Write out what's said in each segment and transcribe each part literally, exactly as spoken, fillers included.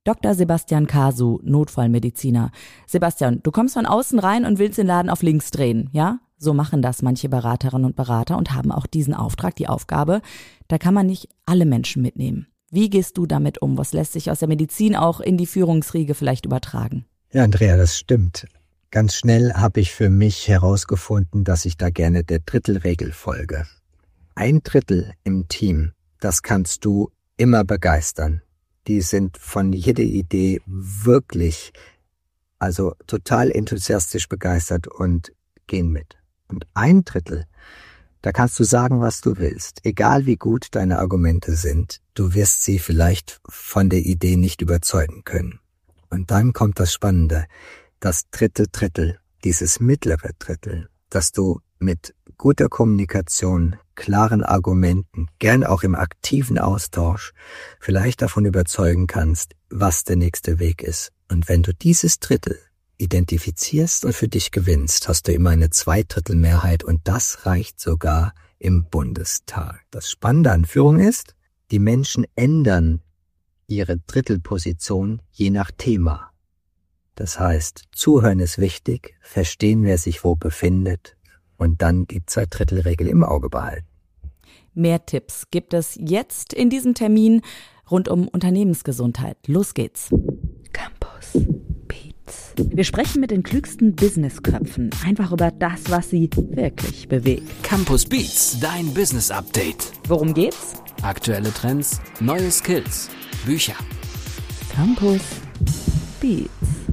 Doktor Sebastian Kasu, Notfallmediziner. Sebastian, du kommst von außen rein und willst den Laden auf links drehen, ja? So machen das manche Beraterinnen und Berater und haben auch diesen Auftrag, die Aufgabe. Da kann man nicht alle Menschen mitnehmen. Wie gehst du damit um? Was lässt sich aus der Medizin auch in die Führungsriege vielleicht übertragen? Ja, Andrea, das stimmt. Ganz schnell habe ich für mich herausgefunden, dass ich da gerne der Drittelregel folge. Ein Drittel im Team, das kannst du immer begeistern. Die sind von jeder Idee wirklich, also total enthusiastisch begeistert und gehen mit. Und ein Drittel, da kannst du sagen, was du willst. Egal wie gut deine Argumente sind, du wirst sie vielleicht von der Idee nicht überzeugen können. Und dann kommt das Spannende, das dritte Drittel, dieses mittlere Drittel, dass du mit guter Kommunikation, klaren Argumenten, gern auch im aktiven Austausch, vielleicht davon überzeugen kannst, was der nächste Weg ist. Und wenn du dieses Drittel identifizierst und für dich gewinnst, hast du immer eine Zweidrittelmehrheit und das reicht sogar im Bundestag. Das Spannende an Führung ist, die Menschen ändern ihre Drittelposition je nach Thema. Das heißt, zuhören ist wichtig, verstehen, wer sich wo befindet und dann die Zweidrittelregel im Auge behalten. Mehr Tipps gibt es jetzt in diesem Termin rund um Unternehmensgesundheit. Los geht's. Campus Beats. Wir sprechen mit den klügsten Businessköpfen einfach über das, was sie wirklich bewegt. Campus Beats, dein Business Update. Worum geht's? Aktuelle Trends, neue Skills, Bücher. Campus Beats.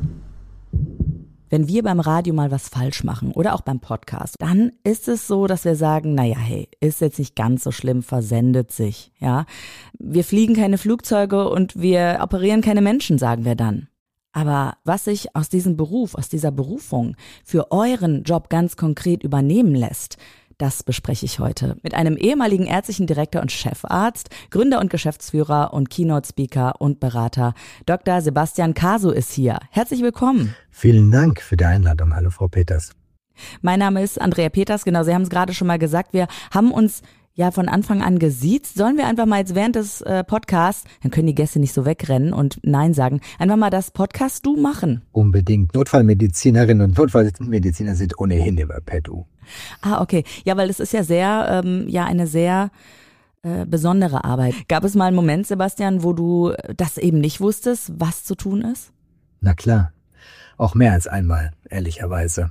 Wenn wir beim Radio mal was falsch machen oder auch beim Podcast, dann ist es so, dass wir sagen, naja, hey, ist jetzt nicht ganz so schlimm, versendet sich, ja. Wir fliegen keine Flugzeuge und wir operieren keine Menschen, sagen wir dann. Aber was sich aus diesem Beruf, aus dieser Berufung für euren Job ganz konkret übernehmen lässt, das bespreche ich heute mit einem ehemaligen ärztlichen Direktor und Chefarzt, Gründer und Geschäftsführer und Keynote-Speaker und Berater. Doktor Sebastian Kasu ist hier. Herzlich willkommen. Vielen Dank für die Einladung. Hallo, Frau Peters. Mein Name ist Andrea Peters. Genau, Sie haben es gerade schon mal gesagt. Wir haben uns ja von Anfang an gesiezt. Sollen wir einfach mal jetzt während des äh, Podcasts, dann können die Gäste nicht so wegrennen und Nein sagen, einfach mal das Podcast-Du machen? Unbedingt. Notfallmedizinerinnen und Notfallmediziner sind ohnehin immer per Du. Ah, okay. Ja, weil es ist ja sehr, ähm, ja eine sehr äh, besondere Arbeit. Gab es mal einen Moment, Sebastian, wo du das eben nicht wusstest, was zu tun ist? Na klar. Auch mehr als einmal, ehrlicherweise.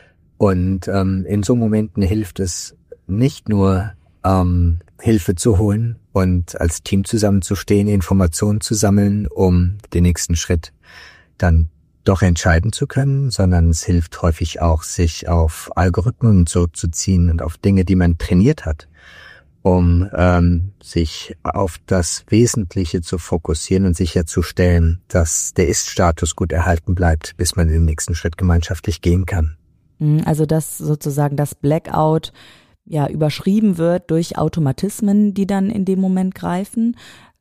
Und ähm, in so Momenten hilft es nicht nur, ähm, Hilfe zu holen und als Team zusammenzustehen, Informationen zu sammeln, um den nächsten Schritt dann doch entscheiden zu können, sondern es hilft häufig auch, sich auf Algorithmen zurückzuziehen und auf Dinge, die man trainiert hat, um ähm, sich auf das Wesentliche zu fokussieren und sicherzustellen, dass der Ist-Status gut erhalten bleibt, bis man den nächsten Schritt gemeinschaftlich gehen kann. Also dass sozusagen das Blackout ja überschrieben wird durch Automatismen, die dann in dem Moment greifen.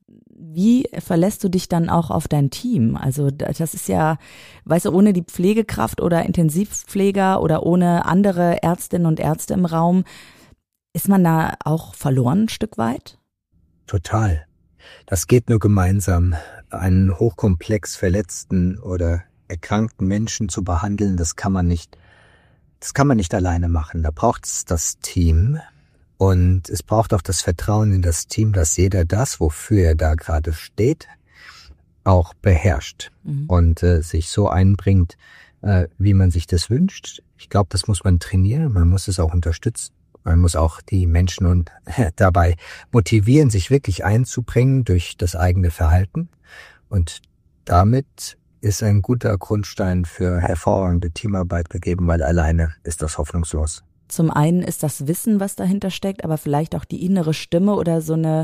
Wie verlässt du dich dann auch auf dein Team? Also das ist ja, weißt du, ohne die Pflegekraft oder Intensivpfleger oder ohne andere Ärztinnen und Ärzte im Raum, ist man da auch verloren ein Stück weit? Total. Das geht nur gemeinsam. Einen hochkomplex verletzten oder erkrankten Menschen zu behandeln, das kann man nicht, das kann man nicht alleine machen. Da braucht es das Team. Und es braucht auch das Vertrauen in das Team, dass jeder das, wofür er da gerade steht, auch beherrscht mhm. und äh, sich so einbringt, äh, wie man sich das wünscht. Ich glaube, das muss man trainieren, man muss es auch unterstützen. Man muss auch die Menschen und äh, dabei motivieren, sich wirklich einzubringen durch das eigene Verhalten. Und damit ist ein guter Grundstein für hervorragende Teamarbeit gegeben, weil alleine ist das hoffnungslos. Zum einen ist das Wissen, was dahinter steckt, aber vielleicht auch die innere Stimme oder so eine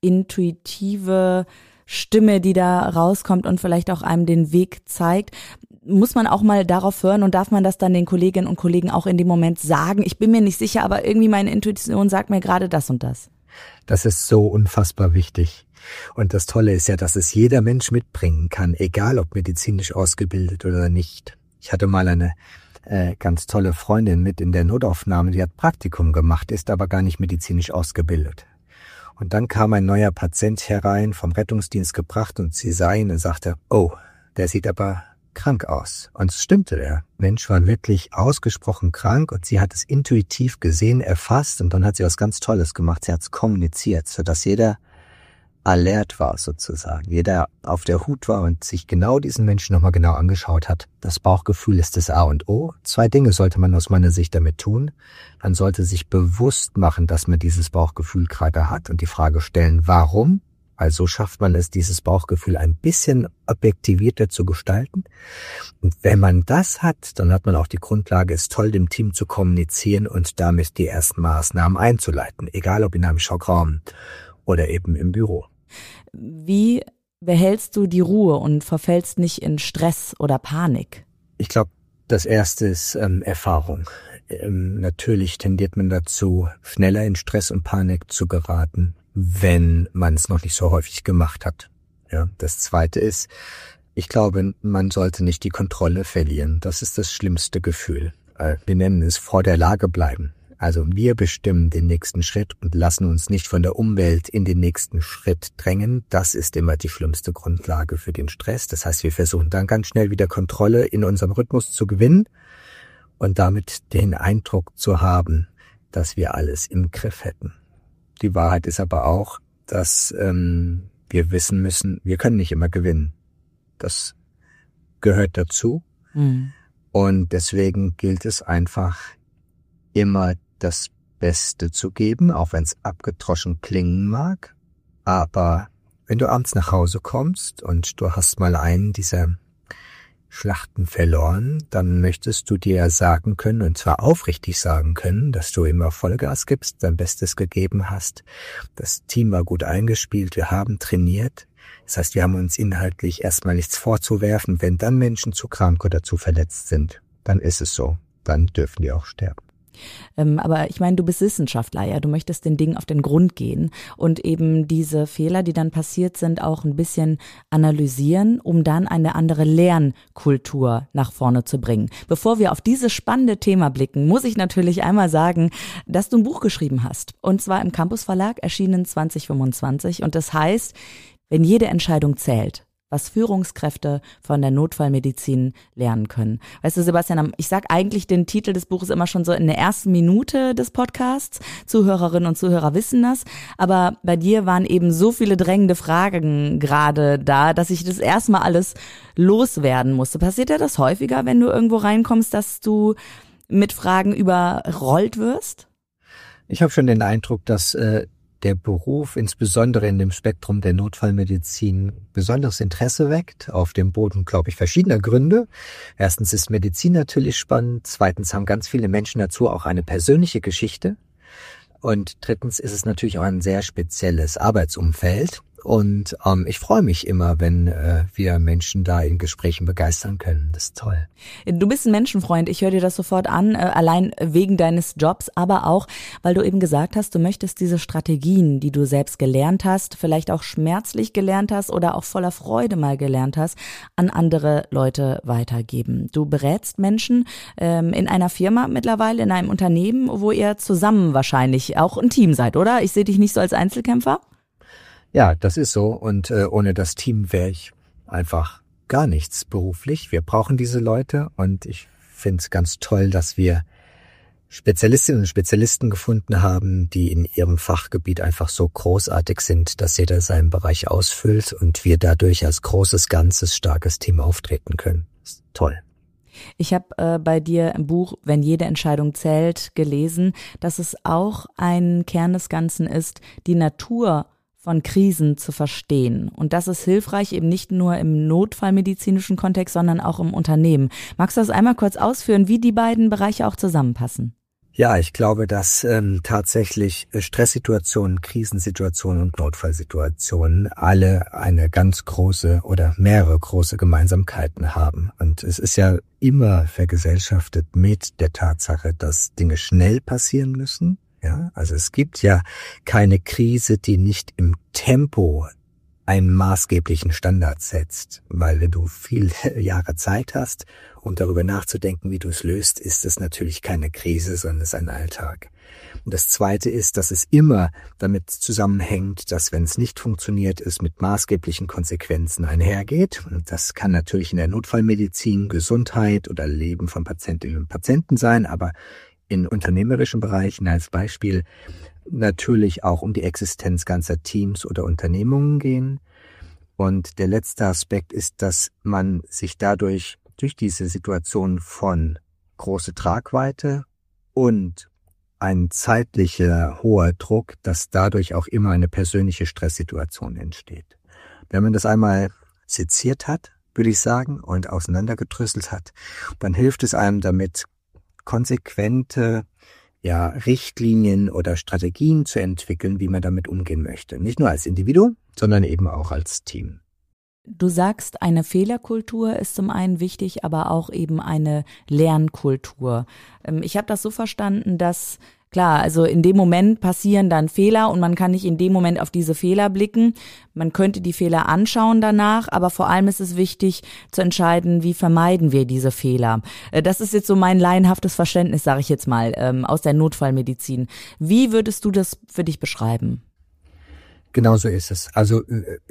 intuitive Stimme, die da rauskommt und vielleicht auch einem den Weg zeigt. Muss man auch mal darauf hören und darf man das dann den Kolleginnen und Kollegen auch in dem Moment sagen? Ich bin mir nicht sicher, aber irgendwie meine Intuition sagt mir gerade das und das. Das ist so unfassbar wichtig. Und das Tolle ist ja, dass es jeder Mensch mitbringen kann, egal ob medizinisch ausgebildet oder nicht. Ich hatte mal eine Äh, ganz tolle Freundin mit in der Notaufnahme, die hat Praktikum gemacht, ist aber gar nicht medizinisch ausgebildet. Und dann kam ein neuer Patient herein, vom Rettungsdienst gebracht, und sie sah ihn und sagte, oh, der sieht aber krank aus. Und es stimmte, der Mensch war wirklich ausgesprochen krank und sie hat es intuitiv gesehen, erfasst, und dann hat sie was ganz Tolles gemacht. Sie hat es kommuniziert, sodass jeder alert war sozusagen, jeder auf der Hut war und sich genau diesen Menschen nochmal genau angeschaut hat. Das Bauchgefühl ist das A und O. Zwei Dinge sollte man aus meiner Sicht damit tun. Man sollte sich bewusst machen, dass man dieses Bauchgefühl gerade hat und die Frage stellen, warum? Also schafft man es, dieses Bauchgefühl ein bisschen objektivierter zu gestalten. Und wenn man das hat, dann hat man auch die Grundlage, es toll dem Team zu kommunizieren und damit die ersten Maßnahmen einzuleiten, egal ob in einem Schockraum oder eben im Büro. Wie behältst du die Ruhe und verfällst nicht in Stress oder Panik? Ich glaube, das erste ist ähm, Erfahrung. Ähm, natürlich tendiert man dazu, schneller in Stress und Panik zu geraten, wenn man es noch nicht so häufig gemacht hat. Ja, das zweite ist, ich glaube, man sollte nicht die Kontrolle verlieren. Das ist das schlimmste Gefühl. Äh, wir nennen es vor der Lage bleiben. Also wir bestimmen den nächsten Schritt und lassen uns nicht von der Umwelt in den nächsten Schritt drängen. Das ist immer die schlimmste Grundlage für den Stress. Das heißt, wir versuchen dann ganz schnell wieder Kontrolle in unserem Rhythmus zu gewinnen und damit den Eindruck zu haben, dass wir alles im Griff hätten. Die Wahrheit ist aber auch, dass ähm, wir wissen müssen, wir können nicht immer gewinnen. Das gehört dazu. Mhm. Und deswegen gilt es einfach, immer das Beste zu geben, auch wenn es abgedroschen klingen mag. Aber wenn du abends nach Hause kommst und du hast mal einen dieser Schlachten verloren, dann möchtest du dir sagen können, und zwar aufrichtig sagen können, dass du immer Vollgas gibst, dein Bestes gegeben hast. Das Team war gut eingespielt, wir haben trainiert. Das heißt, wir haben uns inhaltlich erstmal nichts vorzuwerfen. Wenn dann Menschen zu krank oder zu verletzt sind, dann ist es so. Dann dürfen die auch sterben. Ähm, aber ich meine, du bist Wissenschaftler, ja, du möchtest den Dingen auf den Grund gehen und eben diese Fehler, die dann passiert sind, auch ein bisschen analysieren, um dann eine andere Lernkultur nach vorne zu bringen. Bevor wir auf dieses spannende Thema blicken, muss ich natürlich einmal sagen, dass du ein Buch geschrieben hast, und zwar im Campus Verlag, erschienen zwanzig fünfundzwanzig, und das heißt, wenn jede Entscheidung zählt, was Führungskräfte von der Notfallmedizin lernen können. Weißt du, Sebastian, ich sag eigentlich den Titel des Buches immer schon so in der ersten Minute des Podcasts. Zuhörerinnen und Zuhörer wissen das. Aber bei dir waren eben so viele drängende Fragen gerade da, dass ich das erstmal alles loswerden musste. Passiert dir das häufiger, wenn du irgendwo reinkommst, dass du mit Fragen überrollt wirst? Ich habe schon den Eindruck, dass äh der Beruf insbesondere in dem Spektrum der Notfallmedizin besonderes Interesse weckt, auf dem Boden, glaube ich, verschiedener Gründe. Erstens ist Medizin natürlich spannend, zweitens haben ganz viele Menschen dazu auch eine persönliche Geschichte und drittens ist es natürlich auch ein sehr spezielles Arbeitsumfeld. Und ähm, ich freue mich immer, wenn äh, wir Menschen da in Gesprächen begeistern können. Das ist toll. Du bist ein Menschenfreund. Ich höre dir das sofort an, äh, allein wegen deines Jobs, aber auch, weil du eben gesagt hast, du möchtest diese Strategien, die du selbst gelernt hast, vielleicht auch schmerzlich gelernt hast oder auch voller Freude mal gelernt hast, an andere Leute weitergeben. Du berätst Menschen ähm, in einer Firma mittlerweile, in einem Unternehmen, wo ihr zusammen wahrscheinlich auch ein Team seid, oder? Ich sehe dich nicht so als Einzelkämpfer. Ja, das ist so, und äh, ohne das Team wäre ich einfach gar nichts beruflich. Wir brauchen diese Leute und ich finde es ganz toll, dass wir Spezialistinnen und Spezialisten gefunden haben, die in ihrem Fachgebiet einfach so großartig sind, dass jeder seinen Bereich ausfüllt und wir dadurch als großes, ganzes, starkes Team auftreten können. Das ist toll. Ich habe äh, bei dir im Buch Wenn jede Entscheidung zählt gelesen, dass es auch ein Kern des Ganzen ist, die Natur von Krisen zu verstehen. Und das ist hilfreich eben nicht nur im notfallmedizinischen Kontext, sondern auch im Unternehmen. Magst du das einmal kurz ausführen, wie die beiden Bereiche auch zusammenpassen? Ja, ich glaube, dass ähm, tatsächlich Stresssituationen, Krisensituationen und Notfallsituationen alle eine ganz große oder mehrere große Gemeinsamkeiten haben. Und es ist ja immer vergesellschaftet mit der Tatsache, dass Dinge schnell passieren müssen. Ja, also es gibt ja keine Krise, die nicht im Tempo einen maßgeblichen Standard setzt. Weil wenn du viele Jahre Zeit hast, um darüber nachzudenken, wie du es löst, ist es natürlich keine Krise, sondern es ist ein Alltag. Und das Zweite ist, dass es immer damit zusammenhängt, dass, wenn es nicht funktioniert, es mit maßgeblichen Konsequenzen einhergeht. Und das kann natürlich in der Notfallmedizin Gesundheit oder Leben von Patientinnen und Patienten sein, aber in unternehmerischen Bereichen als Beispiel natürlich auch um die Existenz ganzer Teams oder Unternehmungen gehen. Und der letzte Aspekt ist, dass man sich dadurch durch diese Situation von große Tragweite und ein zeitlicher hoher Druck, dass dadurch auch immer eine persönliche Stresssituation entsteht. Wenn man das einmal seziert hat, würde ich sagen, und auseinandergedröselt hat, dann hilft es einem damit, konsequente ja, Richtlinien oder Strategien zu entwickeln, wie man damit umgehen möchte. Nicht nur als Individuum, sondern eben auch als Team. Du sagst, eine Fehlerkultur ist zum einen wichtig, aber auch eben eine Lernkultur. Ich habe das so verstanden, dass, klar, also in dem Moment passieren dann Fehler und man kann nicht in dem Moment auf diese Fehler blicken. Man könnte die Fehler anschauen danach, aber vor allem ist es wichtig zu entscheiden, wie vermeiden wir diese Fehler. Das ist jetzt so mein laienhaftes Verständnis, sage ich jetzt mal, aus der Notfallmedizin. Wie würdest du das für dich beschreiben? Genau so ist es. Also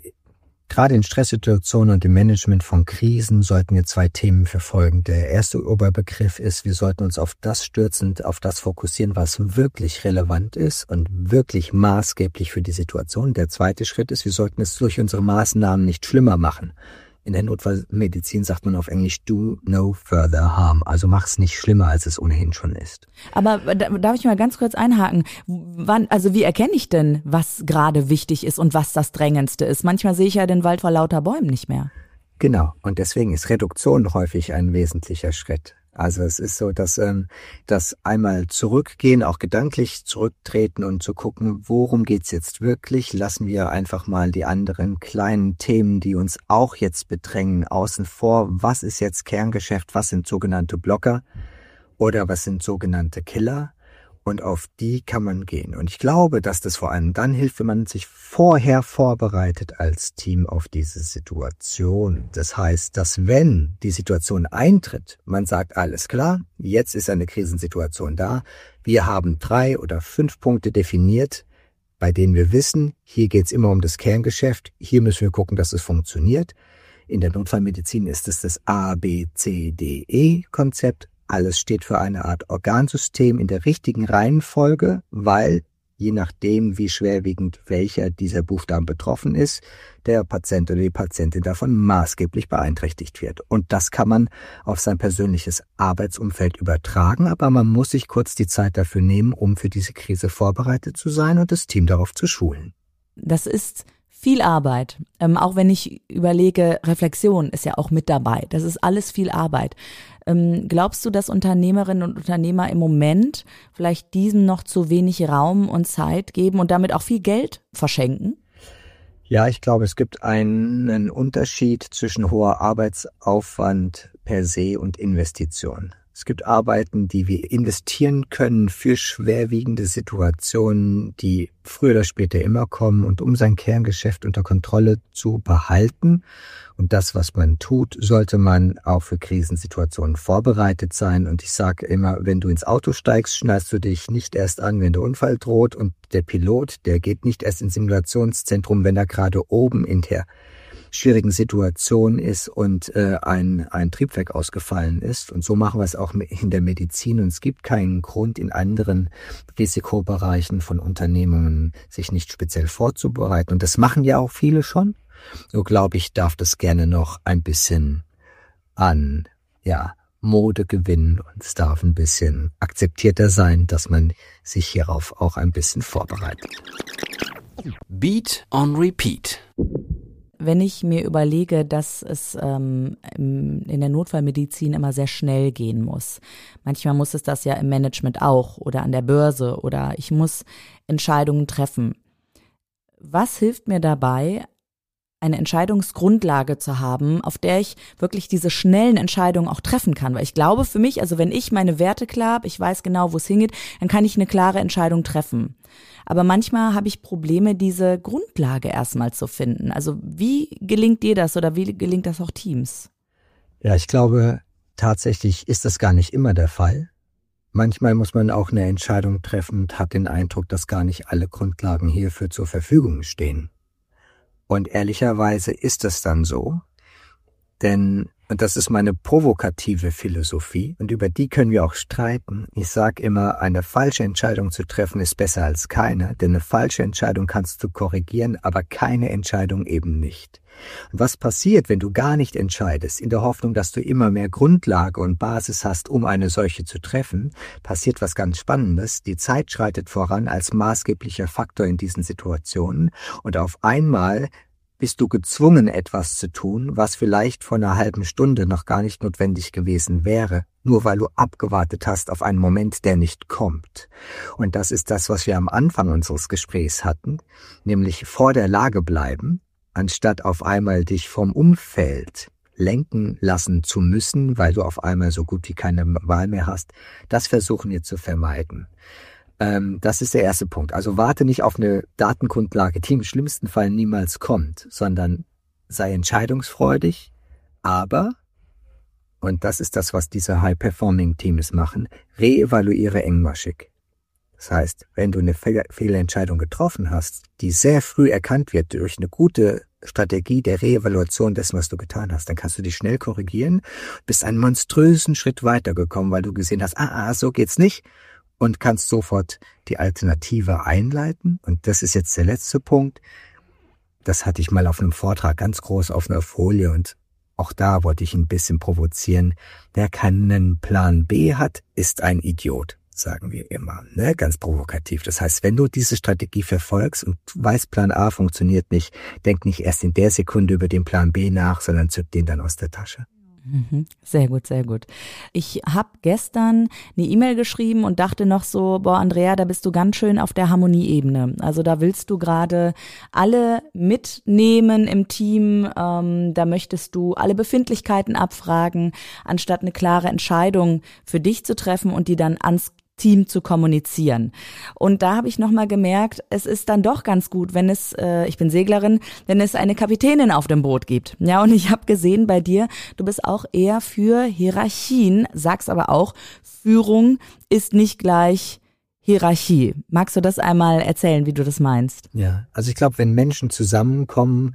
gerade in Stresssituationen und im Management von Krisen sollten wir zwei Themen verfolgen. Der erste Oberbegriff ist, wir sollten uns auf das stürzen, auf das fokussieren, was wirklich relevant ist und wirklich maßgeblich für die Situation. Der zweite Schritt ist, wir sollten es durch unsere Maßnahmen nicht schlimmer machen. In der Notfallmedizin sagt man auf Englisch, do no further harm. Also mach es nicht schlimmer, als es ohnehin schon ist. Aber darf ich mal ganz kurz einhaken? Wann, also wie erkenne ich denn, was gerade wichtig ist und was das Drängendste ist? Manchmal sehe ich ja den Wald vor lauter Bäumen nicht mehr. Genau. Und deswegen ist Reduktion häufig ein wesentlicher Schritt. Also es ist so, dass ähm, das einmal zurückgehen, auch gedanklich zurücktreten und zu gucken, worum geht's jetzt wirklich? Lassen wir einfach mal die anderen kleinen Themen, die uns auch jetzt bedrängen, außen vor. Was ist jetzt Kerngeschäft? Was sind sogenannte Blocker? Oder was sind sogenannte Killer? Und auf die kann man gehen. Und ich glaube, dass das vor allem dann hilft, wenn man sich vorher vorbereitet als Team auf diese Situation. Das heißt, dass wenn die Situation eintritt, man sagt, alles klar, jetzt ist eine Krisensituation da. Wir haben drei oder fünf Punkte definiert, bei denen wir wissen, hier geht's immer um das Kerngeschäft. Hier müssen wir gucken, dass es funktioniert. In der Notfallmedizin ist es das A B C D E Konzept. Alles steht für eine Art Organsystem in der richtigen Reihenfolge, weil je nachdem, wie schwerwiegend welcher dieser Buchstaben betroffen ist, der Patient oder die Patientin davon maßgeblich beeinträchtigt wird. Und das kann man auf sein persönliches Arbeitsumfeld übertragen, aber man muss sich kurz die Zeit dafür nehmen, um für diese Krise vorbereitet zu sein und das Team darauf zu schulen. Das ist viel Arbeit. Ähm, auch wenn ich überlege, Reflexion ist ja auch mit dabei. Das ist alles viel Arbeit. Ähm, glaubst du, dass Unternehmerinnen und Unternehmer im Moment vielleicht diesem noch zu wenig Raum und Zeit geben und damit auch viel Geld verschenken? Ja, ich glaube, es gibt einen Unterschied zwischen hoher Arbeitsaufwand per se und Investition. Es gibt Arbeiten, die wir investieren können für schwerwiegende Situationen, die früher oder später immer kommen und um sein Kerngeschäft unter Kontrolle zu behalten. Und das, was man tut, sollte man auch für Krisensituationen vorbereitet sein. Und ich sage immer, wenn du ins Auto steigst, schnallst du dich nicht erst an, wenn der Unfall droht. Und der Pilot, der geht nicht erst ins Simulationszentrum, wenn er gerade oben in der schwierigen Situation ist und äh, ein, ein Triebwerk ausgefallen ist. Und so machen wir es auch in der Medizin. Und es gibt keinen Grund, in anderen Risikobereichen von Unternehmungen sich nicht speziell vorzubereiten. Und das machen ja auch viele schon. So glaube ich, darf das gerne noch ein bisschen an ja, Mode gewinnen. Und es darf ein bisschen akzeptierter sein, dass man sich hierauf auch ein bisschen vorbereitet. Beat on Repeat. Wenn ich mir überlege, dass es ähm, in der Notfallmedizin immer sehr schnell gehen muss. Manchmal muss es das ja im Management auch oder an der Börse oder ich muss Entscheidungen treffen. Was hilft mir dabei, eine Entscheidungsgrundlage zu haben, auf der ich wirklich diese schnellen Entscheidungen auch treffen kann. Weil ich glaube für mich, also wenn ich meine Werte klar habe, ich weiß genau, wo es hingeht, dann kann ich eine klare Entscheidung treffen. Aber manchmal habe ich Probleme, diese Grundlage erstmal zu finden. Also wie gelingt dir das oder wie gelingt das auch Teams? Ja, ich glaube, tatsächlich ist das gar nicht immer der Fall. Manchmal muss man auch eine Entscheidung treffen und hat den Eindruck, dass gar nicht alle Grundlagen hierfür zur Verfügung stehen. Und ehrlicherweise ist es dann so, denn, und das ist meine provokative Philosophie, und über die können wir auch streiten. Ich sage immer, eine falsche Entscheidung zu treffen ist besser als keine, denn eine falsche Entscheidung kannst du korrigieren, aber keine Entscheidung eben nicht. Und was passiert, wenn du gar nicht entscheidest, in der Hoffnung, dass du immer mehr Grundlage und Basis hast, um eine solche zu treffen, passiert was ganz Spannendes. Die Zeit schreitet voran als maßgeblicher Faktor in diesen Situationen und auf einmal bist du gezwungen, etwas zu tun, was vielleicht vor einer halben Stunde noch gar nicht notwendig gewesen wäre, nur weil du abgewartet hast auf einen Moment, der nicht kommt. Und das ist das, was wir am Anfang unseres Gesprächs hatten, nämlich vor der Lage bleiben, anstatt auf einmal dich vom Umfeld lenken lassen zu müssen, weil du auf einmal so gut wie keine Wahl mehr hast. Das versuchen wir zu vermeiden. Ähm, das ist der erste Punkt. Also warte nicht auf eine Datengrundlage, die im schlimmsten Fall niemals kommt, sondern sei entscheidungsfreudig, aber, und das ist das, was diese High-Performing-Teams machen, reevaluiere engmaschig. Das heißt, wenn du eine Fehlentscheidung getroffen hast, die sehr früh erkannt wird durch eine gute Strategie der Reevaluation dessen, was du getan hast, dann kannst du dich schnell korrigieren, bist einen monströsen Schritt weitergekommen, weil du gesehen hast, ah, ah, so geht's nicht, und kannst sofort die Alternative einleiten. Und das ist jetzt der letzte Punkt. Das hatte ich mal auf einem Vortrag ganz groß auf einer Folie und auch da wollte ich ein bisschen provozieren. Wer keinen Plan B hat, ist ein Idiot, sagen wir immer, ne? Ganz provokativ. Das heißt, wenn du diese Strategie verfolgst und weißt, Plan A funktioniert nicht, denk nicht erst in der Sekunde über den Plan B nach, sondern zück den dann aus der Tasche. Sehr gut, sehr gut. Ich habe gestern eine E-Mail geschrieben und dachte noch so, boah, Andrea, da bist du ganz schön auf der Harmonieebene. Also da willst du gerade alle mitnehmen im Team, ähm, da möchtest du alle Befindlichkeiten abfragen, anstatt eine klare Entscheidung für dich zu treffen und die dann ans Team zu kommunizieren. Und da habe ich nochmal gemerkt, es ist dann doch ganz gut, wenn es, äh, ich bin Seglerin, wenn es eine Kapitänin auf dem Boot gibt. Ja, und ich habe gesehen bei dir, du bist auch eher für Hierarchien, sagst aber auch, Führung ist nicht gleich Hierarchie. Magst du das einmal erzählen, wie du das meinst? Ja, also ich glaube, wenn Menschen zusammenkommen,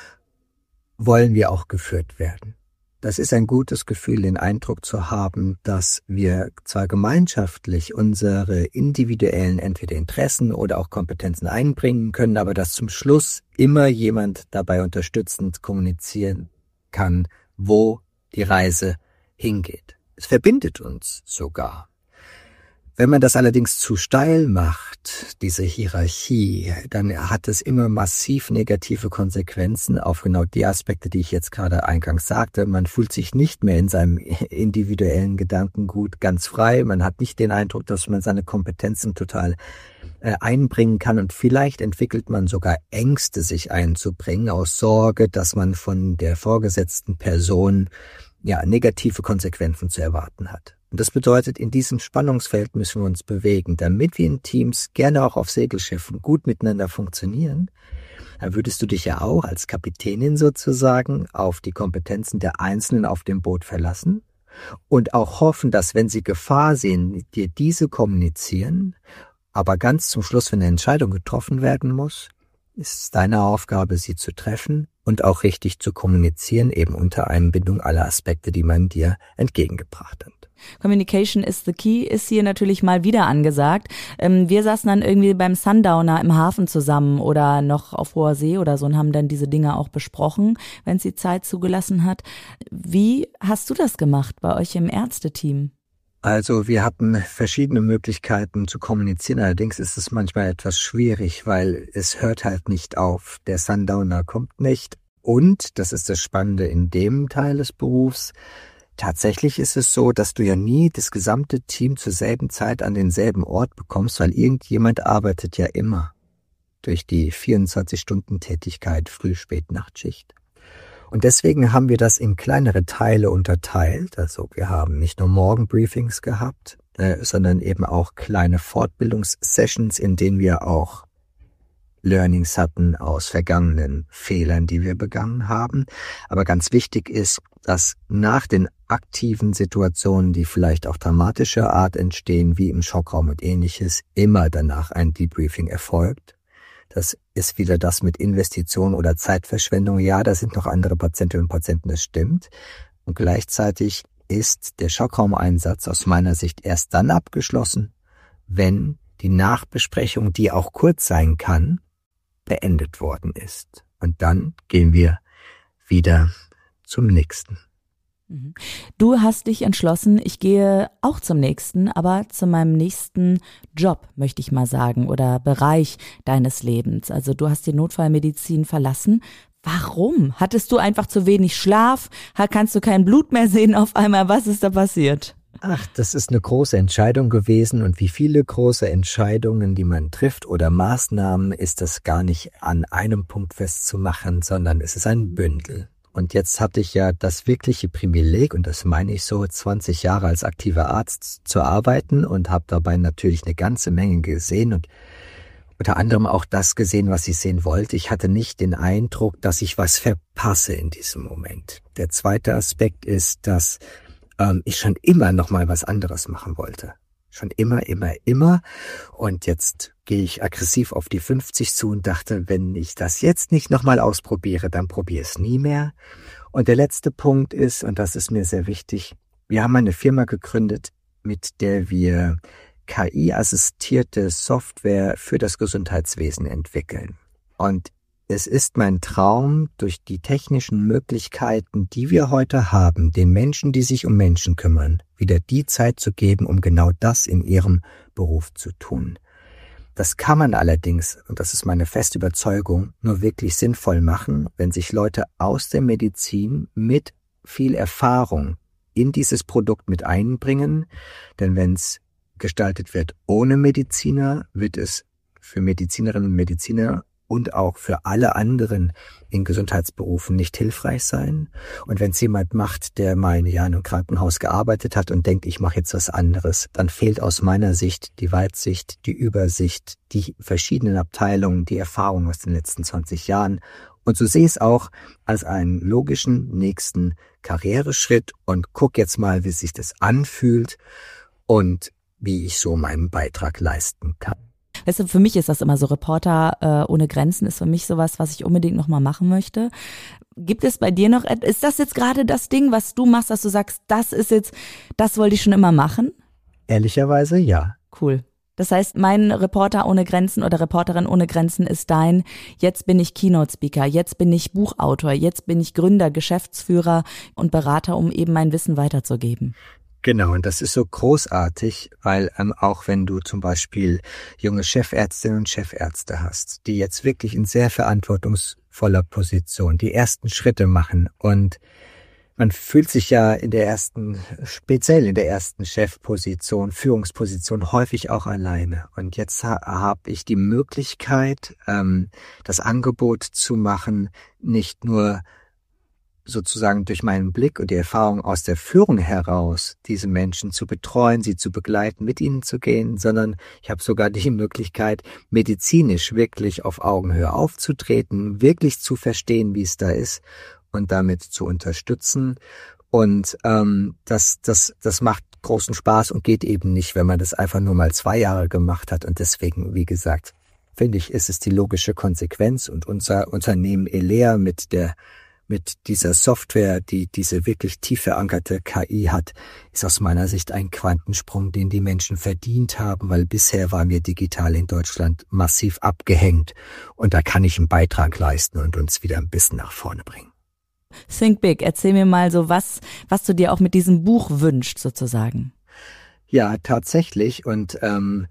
wollen wir auch geführt werden. Das ist ein gutes Gefühl, den Eindruck zu haben, dass wir zwar gemeinschaftlich unsere individuellen entweder Interessen oder auch Kompetenzen einbringen können, aber dass zum Schluss immer jemand dabei unterstützend kommunizieren kann, wo die Reise hingeht. Es verbindet uns sogar. Wenn man das allerdings zu steil macht, diese Hierarchie, dann hat es immer massiv negative Konsequenzen auf genau die Aspekte, die ich jetzt gerade eingangs sagte. Man fühlt sich nicht mehr in seinem individuellen Gedankengut ganz frei. Man hat nicht den Eindruck, dass man seine Kompetenzen total äh, einbringen kann. Und vielleicht entwickelt man sogar Ängste, sich einzubringen, aus Sorge, dass man von der vorgesetzten Person ja negative Konsequenzen zu erwarten hat. Und das bedeutet, in diesem Spannungsfeld müssen wir uns bewegen, damit wir in Teams, gerne auch auf Segelschiffen, gut miteinander funktionieren. Da würdest du dich ja auch als Kapitänin sozusagen auf die Kompetenzen der Einzelnen auf dem Boot verlassen und auch hoffen, dass, wenn sie Gefahr sehen, dir diese kommunizieren, aber ganz zum Schluss, wenn eine Entscheidung getroffen werden muss, ist es deine Aufgabe, sie zu treffen und auch richtig zu kommunizieren, eben unter Einbindung aller Aspekte, die man dir entgegengebracht hat. Communication is the key ist hier natürlich mal wieder angesagt. Ähm, wir saßen dann irgendwie beim Sundowner im Hafen zusammen oder noch auf hoher See oder so und haben dann diese Dinge auch besprochen, wenn es die Zeit zugelassen hat. Wie hast du das gemacht bei euch im Ärzteteam? Also wir hatten verschiedene Möglichkeiten zu kommunizieren, allerdings ist es manchmal etwas schwierig, weil es hört halt nicht auf. Der Sundowner kommt nicht und, das ist das Spannende in dem Teil des Berufs, tatsächlich ist es so, dass du ja nie das gesamte Team zur selben Zeit an denselben Ort bekommst, weil irgendjemand arbeitet ja immer. durch die vierundzwanzig-Stunden-Tätigkeit Früh-Spät-Nachtschicht. Und deswegen haben wir das in kleinere Teile unterteilt. Also wir haben nicht nur Morgenbriefings gehabt, äh, sondern eben auch kleine Fortbildungssessions, in denen wir auch Learnings hatten aus vergangenen Fehlern, die wir begangen haben. Aber ganz wichtig ist, dass nach den aktiven Situationen, die vielleicht auch dramatischer Art entstehen, wie im Schockraum und ähnliches, immer danach ein Debriefing erfolgt. Das ist wieder das mit Investition oder Zeitverschwendung. Ja, da sind noch andere Patientinnen und Patienten, das stimmt. Und gleichzeitig ist der Schockraumeinsatz aus meiner Sicht erst dann abgeschlossen, wenn die Nachbesprechung, die auch kurz sein kann, beendet worden ist. Und dann gehen wir wieder zum nächsten. Du hast dich entschlossen, ich gehe auch zum nächsten, aber zu meinem nächsten Job, möchte ich mal sagen, oder Bereich deines Lebens. Also du hast die Notfallmedizin verlassen. Warum? Hattest du einfach zu wenig Schlaf? Kannst du kein Blut mehr sehen auf einmal? Was ist da passiert? Ach, das ist eine große Entscheidung gewesen und wie viele große Entscheidungen, die man trifft oder Maßnahmen, ist das gar nicht an einem Punkt festzumachen, sondern es ist ein Bündel. Und jetzt hatte ich ja das wirkliche Privileg, und das meine ich so, zwanzig Jahre als aktiver Arzt zu arbeiten und habe dabei natürlich eine ganze Menge gesehen und unter anderem auch das gesehen, was ich sehen wollte. Ich hatte nicht den Eindruck, dass ich was verpasse in diesem Moment. Der zweite Aspekt ist, dass ähm, ich schon immer noch mal was anderes machen wollte. Schon immer, immer, immer. Und jetzt gehe ich aggressiv auf die fünfzig zu und dachte, wenn ich das jetzt nicht nochmal ausprobiere, dann probiere es nie mehr. Und der letzte Punkt ist, und das ist mir sehr wichtig, wir haben eine Firma gegründet, mit der wir K I-assistierte Software für das Gesundheitswesen entwickeln. Und es ist mein Traum, durch die technischen Möglichkeiten, die wir heute haben, den Menschen, die sich um Menschen kümmern, wieder die Zeit zu geben, um genau das in ihrem Beruf zu tun. Das kann man allerdings, und das ist meine feste Überzeugung, nur wirklich sinnvoll machen, wenn sich Leute aus der Medizin mit viel Erfahrung in dieses Produkt mit einbringen. Denn wenn es gestaltet wird ohne Mediziner, wird es für Medizinerinnen und Mediziner und auch für alle anderen in Gesundheitsberufen nicht hilfreich sein. Und wenn es jemand macht, der mal ein Jahr in einem Krankenhaus gearbeitet hat und denkt, ich mache jetzt was anderes, dann fehlt aus meiner Sicht die Weitsicht, die Übersicht, die verschiedenen Abteilungen, die Erfahrung aus den letzten zwanzig Jahren. Und so sehe ich es auch als einen logischen nächsten Karriereschritt und guck jetzt mal, wie sich das anfühlt und wie ich so meinen Beitrag leisten kann. Weißt du, für mich ist das immer so, Reporter äh, ohne Grenzen ist für mich sowas, was ich unbedingt nochmal machen möchte. Gibt es bei dir noch, ist das jetzt gerade das Ding, was du machst, dass du sagst, das ist jetzt, das wollte ich schon immer machen? Ehrlicherweise ja. Cool. Das heißt, mein Reporter ohne Grenzen oder Reporterin ohne Grenzen ist dein, jetzt bin ich Keynote-Speaker, jetzt bin ich Buchautor, jetzt bin ich Gründer, Geschäftsführer und Berater, um eben mein Wissen weiterzugeben. Genau, und das ist so großartig, weil ähm, auch wenn du zum Beispiel junge Chefärztinnen und Chefärzte hast, die jetzt wirklich in sehr verantwortungsvoller Position die ersten Schritte machen und man fühlt sich ja in der ersten, speziell in der ersten Chefposition, Führungsposition häufig auch alleine. Und jetzt ha- habe ich die Möglichkeit, ähm, das Angebot zu machen, nicht nur sozusagen durch meinen Blick und die Erfahrung aus der Führung heraus, diese Menschen zu betreuen, sie zu begleiten, mit ihnen zu gehen, sondern ich habe sogar die Möglichkeit, medizinisch wirklich auf Augenhöhe aufzutreten, wirklich zu verstehen, wie es da ist und damit zu unterstützen. Und ähm, das, das, das macht großen Spaß und geht eben nicht, wenn man das einfach nur mal zwei Jahre gemacht hat. Und deswegen, wie gesagt, finde ich, ist es die logische Konsequenz. Und unser Unternehmen Elea mit der mit dieser Software, die diese wirklich tief verankerte K I hat, ist aus meiner Sicht ein Quantensprung, den die Menschen verdient haben, weil bisher waren wir digital in Deutschland massiv abgehängt und da kann ich einen Beitrag leisten und uns wieder ein bisschen nach vorne bringen. Think Big, erzähl mir mal so, was, was du dir auch mit diesem Buch wünschst sozusagen. Ja, tatsächlich und ähm,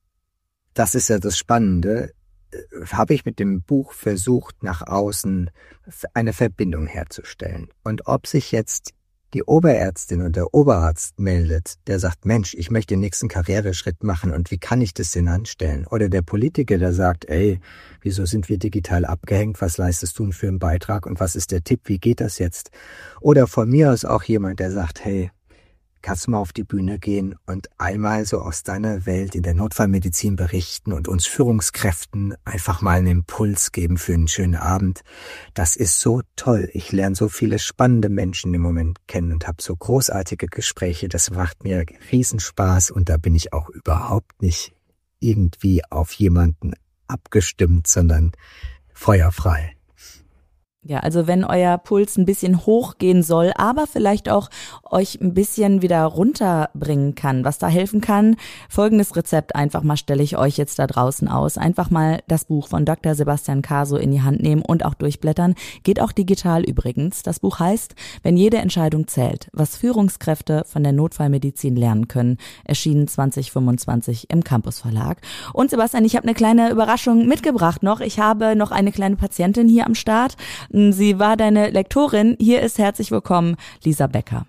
das ist ja das Spannende, habe ich mit dem Buch versucht, nach außen eine Verbindung herzustellen. Und ob sich jetzt die Oberärztin und der Oberarzt meldet, der sagt, Mensch, ich möchte den nächsten Karriereschritt machen und wie kann ich das denn anstellen? Oder der Politiker, der sagt, ey, wieso sind wir digital abgehängt? Was leistest du denn für einen Beitrag und was ist der Tipp? Wie geht das jetzt? Oder von mir aus auch jemand, der sagt, hey, kannst du mal auf die Bühne gehen und einmal so aus deiner Welt in der Notfallmedizin berichten und uns Führungskräften einfach mal einen Impuls geben für einen schönen Abend. Das ist so toll. Ich lerne so viele spannende Menschen im Moment kennen und habe so großartige Gespräche. Das macht mir Riesenspaß und da bin ich auch überhaupt nicht irgendwie auf jemanden abgestimmt, sondern feuerfrei. Ja, also wenn euer Puls ein bisschen hochgehen soll, aber vielleicht auch euch ein bisschen wieder runterbringen kann, was da helfen kann, folgendes Rezept einfach mal stelle ich euch jetzt da draußen aus. Einfach mal das Buch von Doktor Sebastian Caso in die Hand nehmen und auch durchblättern. Geht auch digital übrigens. Das Buch heißt, wenn jede Entscheidung zählt, was Führungskräfte von der Notfallmedizin lernen können, erschienen zwanzig fünfundzwanzig im Campus Verlag. Und Sebastian, ich habe eine kleine Überraschung mitgebracht noch. Ich habe noch eine kleine Patientin hier am Start. Sie war deine Lektorin. Hier ist herzlich willkommen Lisa Becker.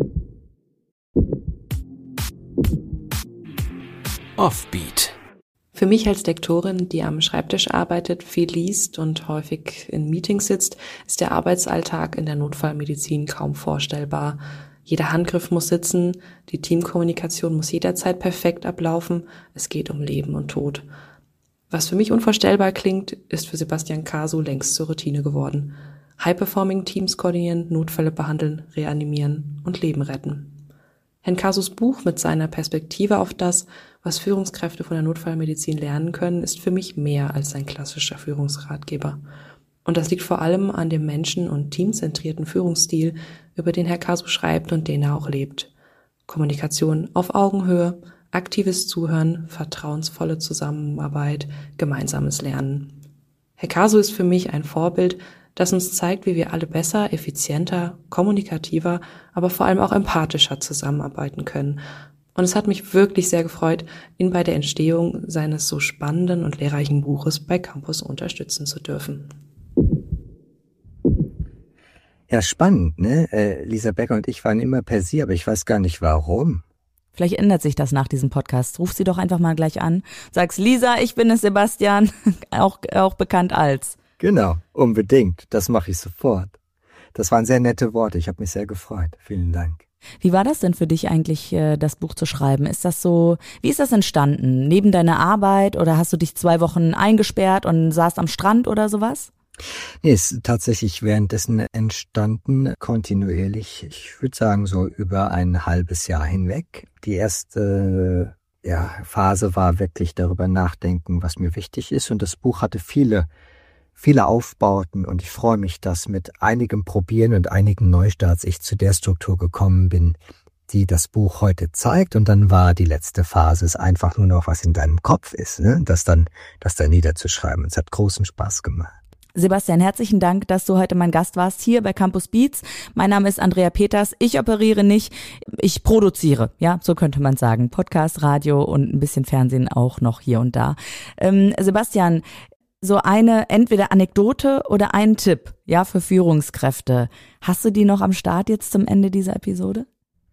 Offbeat. Für mich als Lektorin, die am Schreibtisch arbeitet, viel liest und häufig in Meetings sitzt, ist der Arbeitsalltag in der Notfallmedizin kaum vorstellbar. Jeder Handgriff muss sitzen, die Teamkommunikation muss jederzeit perfekt ablaufen. Es geht um Leben und Tod. Was für mich unvorstellbar klingt, ist für Sebastian Caso längst zur Routine geworden. High-Performing-Teams koordinieren, Notfälle behandeln, reanimieren und Leben retten. Herrn Casos Buch mit seiner Perspektive auf das, was Führungskräfte von der Notfallmedizin lernen können, ist für mich mehr als ein klassischer Führungsratgeber. Und das liegt vor allem an dem menschen- und teamzentrierten Führungsstil, über den Herr Caso schreibt und den er auch lebt. Kommunikation auf Augenhöhe, aktives Zuhören, vertrauensvolle Zusammenarbeit, gemeinsames Lernen. Herr Caso ist für mich ein Vorbild, das uns zeigt, wie wir alle besser, effizienter, kommunikativer, aber vor allem auch empathischer zusammenarbeiten können. Und es hat mich wirklich sehr gefreut, ihn bei der Entstehung seines so spannenden und lehrreichen Buches bei Campus unterstützen zu dürfen. Ja, spannend, ne? Äh, Lisa Becker und ich waren immer per Sie, aber ich weiß gar nicht warum. Vielleicht ändert sich das nach diesem Podcast. Ruf sie doch einfach mal gleich an. Sag's, Lisa, ich bin es, Sebastian, auch, auch bekannt als. Genau, unbedingt. Das mache ich sofort. Das waren sehr nette Worte. Ich habe mich sehr gefreut. Vielen Dank. Wie war das denn für dich eigentlich, das Buch zu schreiben? Ist das so, wie ist das entstanden? Neben deiner Arbeit oder hast du dich zwei Wochen eingesperrt und saßt am Strand oder sowas? Nee, es ist tatsächlich währenddessen entstanden, kontinuierlich, ich würde sagen so über ein halbes Jahr hinweg. Die erste ja, Phase war wirklich darüber nachdenken, was mir wichtig ist, und das Buch hatte viele, viele Aufbauten und ich freue mich, dass mit einigem Probieren und einigen Neustarts ich zu der Struktur gekommen bin, die das Buch heute zeigt, und dann war die letzte Phase es einfach nur noch, was in deinem Kopf ist, ne? das dann, das dann niederzuschreiben. Es hat großen Spaß gemacht. Sebastian, herzlichen Dank, dass du heute mein Gast warst hier bei Campus Beats. Mein Name ist Andrea Peters. Ich operiere nicht, ich produziere. Ja, so könnte man sagen. Podcast, Radio und ein bisschen Fernsehen auch noch hier und da. Ähm, Sebastian, so eine entweder Anekdote oder einen Tipp, ja, für Führungskräfte. Hast du die noch am Start jetzt zum Ende dieser Episode?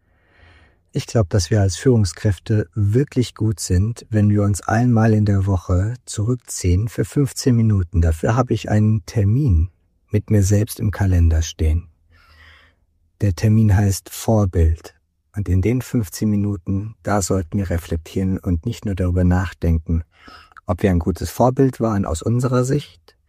Ich glaube, dass wir als Führungskräfte wirklich gut sind, wenn wir uns einmal in der Woche zurückziehen für fünfzehn Minuten. Dafür habe ich einen Termin mit mir selbst im Kalender stehen. Der Termin heißt Vorbild. Und in den fünfzehn Minuten, da sollten wir reflektieren und nicht nur darüber nachdenken, ob wir ein gutes Vorbild waren aus unserer Sicht,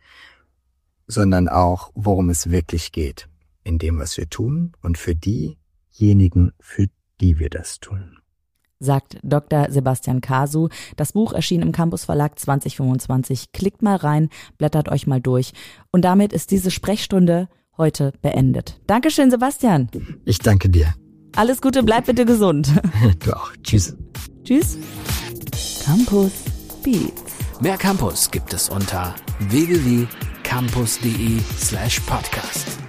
sondern auch, worum es wirklich geht in dem, was wir tun und für diejenigen, für die wir das tun. Sagt Doktor Sebastian Caso. Das Buch erschien im Campus Verlag zwanzig fünfundzwanzig. Klickt mal rein, blättert euch mal durch. Und damit ist diese Sprechstunde heute beendet. Dankeschön, Sebastian. Ich danke dir. Alles Gute, bleib bitte gesund. Du auch. Tschüss. Tschüss. Campus Beats. Mehr Campus gibt es unter w w w punkt campus punkt de slash podcast.